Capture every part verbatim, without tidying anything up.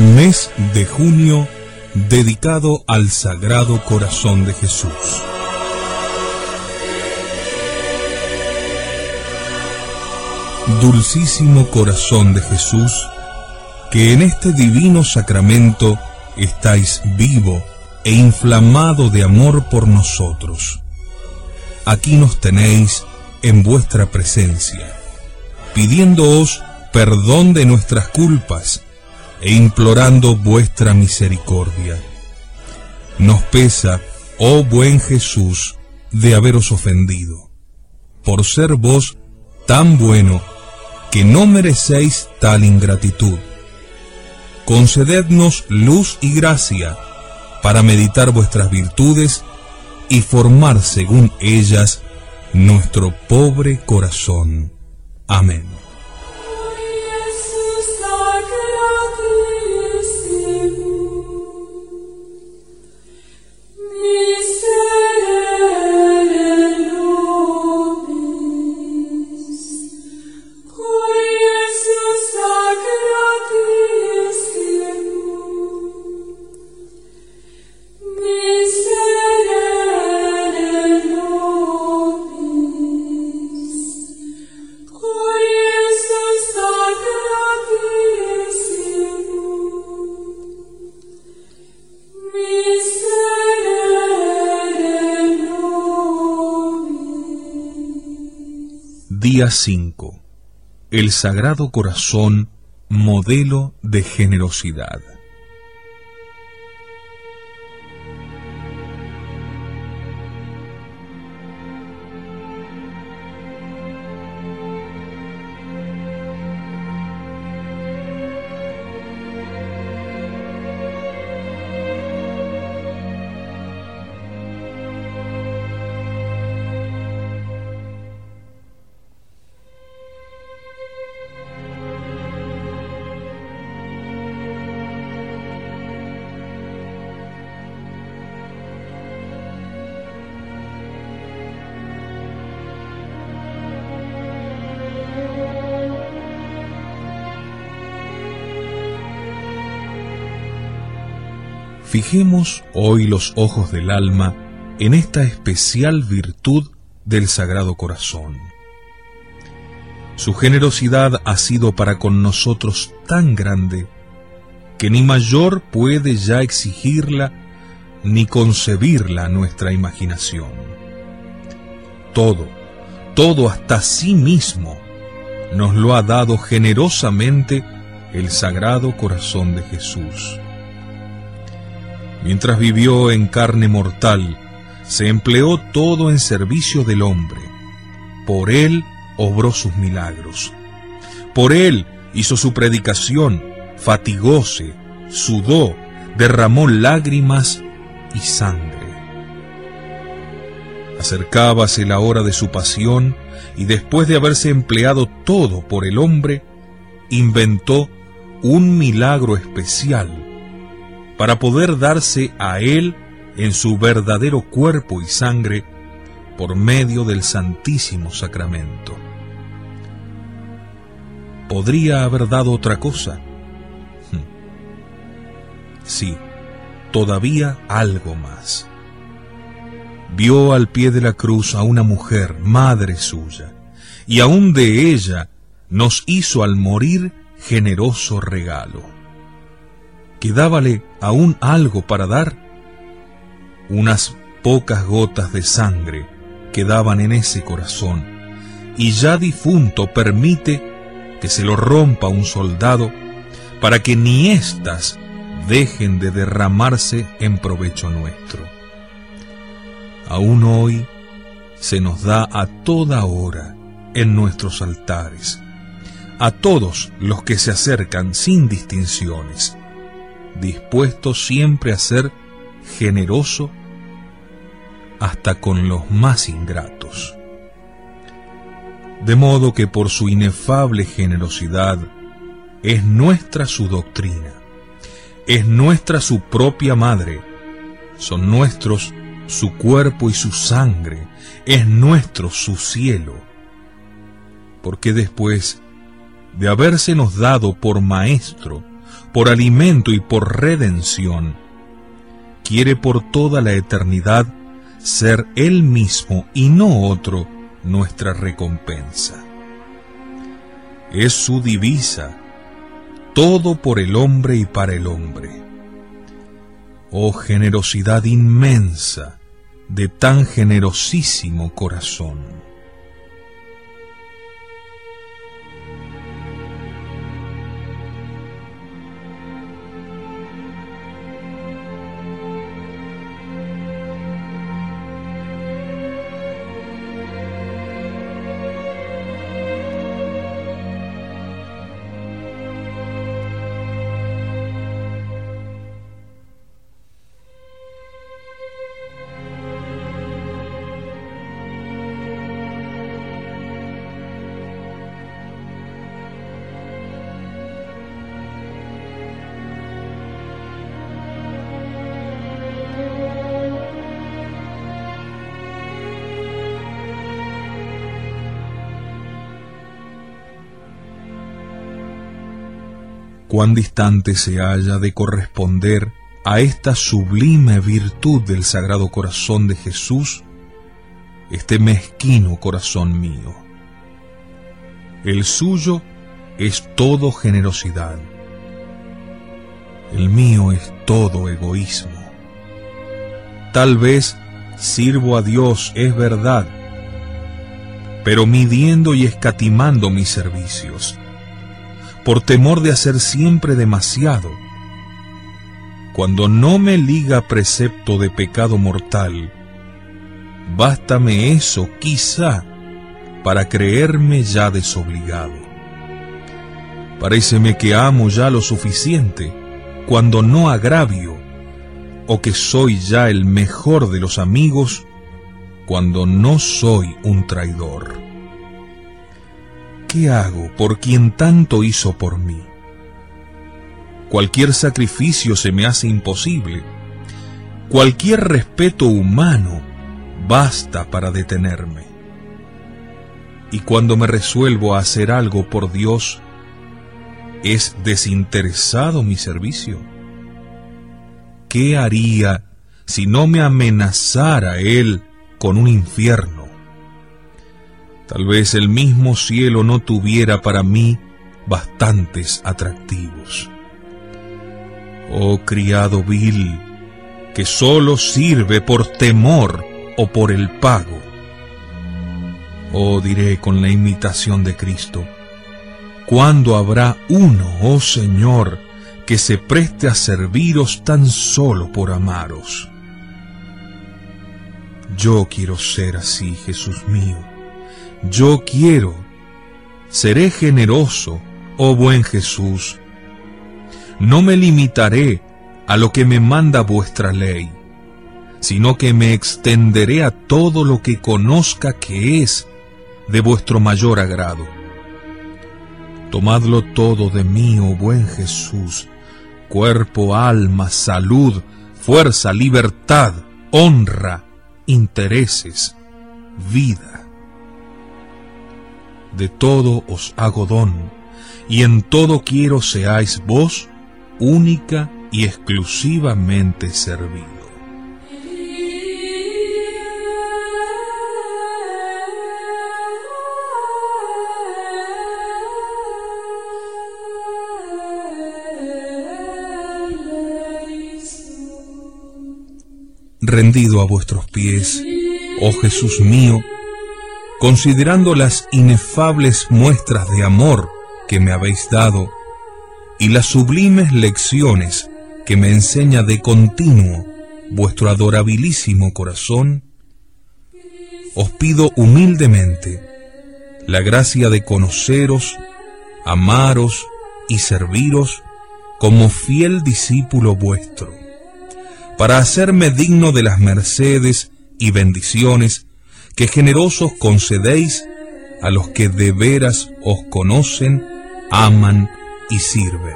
Mes de junio dedicado al Sagrado Corazón de Jesús. Dulcísimo Corazón de Jesús, que en este divino sacramento estáis vivo e inflamado de amor por nosotros. Aquí nos tenéis en vuestra presencia, pidiéndoos perdón de nuestras culpas e implorando vuestra misericordia. Nos pesa, oh buen Jesús, de haberos ofendido, por ser vos tan bueno que no merecéis tal ingratitud. Concedednos luz y gracia para meditar vuestras virtudes y formar según ellas nuestro pobre corazón. Amén. Día cinco. El Sagrado Corazón, modelo de generosidad. Fijemos hoy los ojos del alma en esta especial virtud del Sagrado Corazón. Su generosidad ha sido para con nosotros tan grande que ni mayor puede ya exigirla ni concebirla nuestra imaginación. Todo, todo hasta sí mismo, nos lo ha dado generosamente el Sagrado Corazón de Jesús. Mientras vivió en carne mortal, se empleó todo en servicio del hombre. Por él obró sus milagros. Por él hizo su predicación, fatigóse, sudó, derramó lágrimas y sangre. Acercábase la hora de su pasión y después de haberse empleado todo por el hombre, inventó un milagro especial para poder darse a él en su verdadero cuerpo y sangre por medio del Santísimo Sacramento. ¿Podría haber dado otra cosa? Sí, todavía algo más. Vio al pie de la cruz a una mujer, madre suya, y aún de ella nos hizo al morir generoso regalo. ¿Quedábale aún algo para dar? Unas pocas gotas de sangre quedaban en ese corazón, y ya difunto permite que se lo rompa un soldado para que ni éstas dejen de derramarse en provecho nuestro. Aún hoy se nos da a toda hora en nuestros altares, a todos los que se acercan sin distinciones, dispuesto siempre a ser generoso hasta con los más ingratos. De modo que por su inefable generosidad es nuestra su doctrina, es nuestra su propia madre, son nuestros su cuerpo y su sangre, es nuestro su cielo, porque después de habérsenos dado por maestro por alimento y por redención, quiere por toda la eternidad ser Él mismo y no otro nuestra recompensa. Es su divisa, todo por el hombre y para el hombre. Oh generosidad inmensa de tan generosísimo corazón. Cuán distante se halla de corresponder a esta sublime virtud del Sagrado Corazón de Jesús, este mezquino corazón mío. El suyo es todo generosidad, el mío es todo egoísmo. Tal vez sirvo a Dios, es verdad, pero midiendo y escatimando mis servicios, por temor de hacer siempre demasiado. Cuando no me liga precepto de pecado mortal, bástame eso quizá para creerme ya desobligado. Paréceme que amo ya lo suficiente, cuando no agravio, o que soy ya el mejor de los amigos, cuando no soy un traidor. ¿Qué hago por quien tanto hizo por mí? Cualquier sacrificio se me hace imposible. Cualquier respeto humano basta para detenerme. Y cuando me resuelvo a hacer algo por Dios, ¿es desinteresado mi servicio? ¿Qué haría si no me amenazara Él con un infierno? Tal vez el mismo cielo no tuviera para mí bastantes atractivos. Oh criado vil, que sólo sirve por temor o por el pago. Oh, diré con la imitación de Cristo, ¿cuándo habrá uno, oh Señor, que se preste a serviros tan solo por amaros? Yo quiero ser así, Jesús mío. Yo quiero, seré generoso, oh buen Jesús. No me limitaré a lo que me manda vuestra ley, sino que me extenderé a todo lo que conozca que es de vuestro mayor agrado. Tomadlo todo de mí, oh buen Jesús, cuerpo, alma, salud, fuerza, libertad, honra, intereses, vida. De todo os hago don, y en todo quiero seáis vos única y exclusivamente servido. Rendido a vuestros pies, oh Jesús mío, considerando las inefables muestras de amor que me habéis dado y las sublimes lecciones que me enseña de continuo vuestro adorabilísimo corazón, os pido humildemente la gracia de conoceros, amaros y serviros como fiel discípulo vuestro, para hacerme digno de las mercedes y bendiciones que generosos concedéis a los que de veras os conocen, aman y sirven.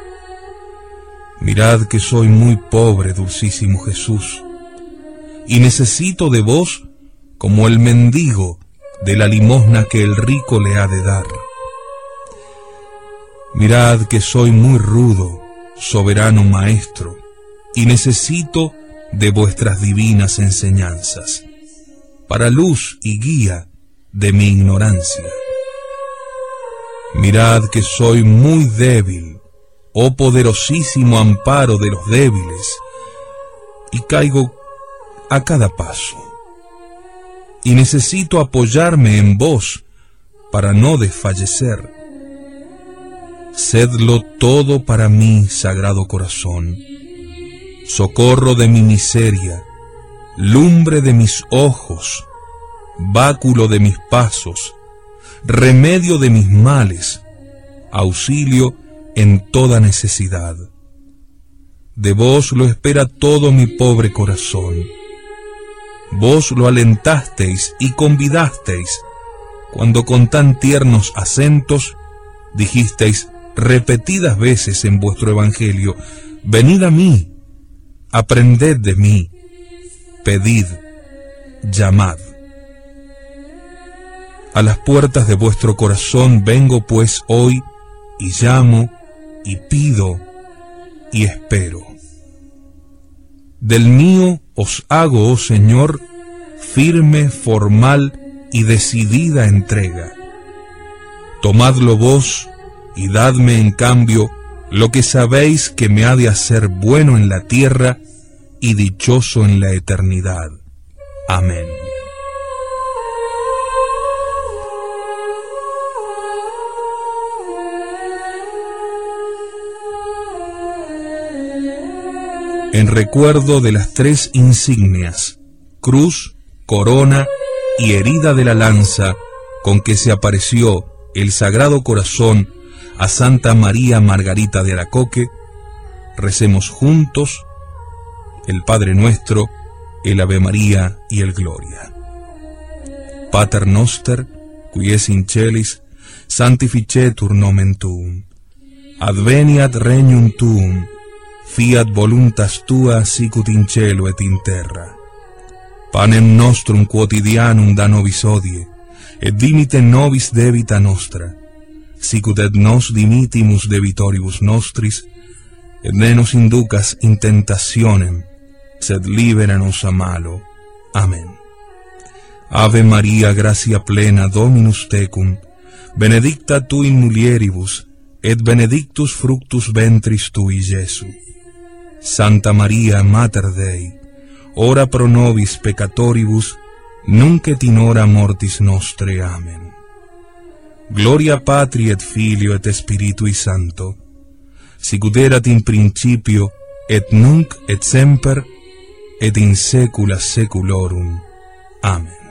Mirad que soy muy pobre, dulcísimo Jesús, y necesito de vos como el mendigo de la limosna que el rico le ha de dar. Mirad que soy muy rudo soberano Maestro, y necesito de vuestras divinas enseñanzas, para luz y guía de mi ignorancia. Mirad que soy muy débil, oh poderosísimo amparo de los débiles, y caigo a cada paso, y necesito apoyarme en vos para no desfallecer. Sedlo todo para mí, Sagrado Corazón, socorro de mi miseria, lumbre de mis ojos, báculo de mis pasos, remedio de mis males, auxilio en toda necesidad. De vos lo espera todo mi pobre corazón. Vos lo alentasteis y convidasteis, cuando con tan tiernos acentos dijisteis repetidas veces en vuestro evangelio: venid a mí, aprended de mí, pedid, llamad. A las puertas de vuestro corazón vengo pues hoy, y llamo, y pido, y espero. Del mío os hago, oh Señor, firme, formal y decidida entrega. Tomadlo vos, y dadme en cambio lo que sabéis que me ha de hacer bueno en la tierra y dichoso en la eternidad. Amén. En recuerdo de las tres insignias, cruz, corona y herida de la lanza, con que se apareció el Sagrado Corazón a Santa María Margarita de Alacoque, recemos juntos el Padre Nuestro, el Ave María y el Gloria. Pater Noster, qui es in celis, sanctificetur nomen tuum. Adveniat regnum tuum. Fiat voluntas tua sicut in cielo et in terra. Panem nostrum quotidianum da nobis hodie, et dimite nobis debita nostra, sicut et nos dimitimus debitoribus nostris, et ne nos inducas in tentationem, sed libera nos a malo. Amén. Ave María, gracia plena, Dominus tecum, benedicta tu in mulieribus, et benedictus fructus ventris tui, Iesu. Santa María, Mater Dei, ora pro nobis peccatoribus, nunc et in hora mortis nostre. Amen. Gloria Patri et Filio et Spiritui Sancto, sicut erat in principio, et nunc et semper, et in saecula saeculorum. Amen.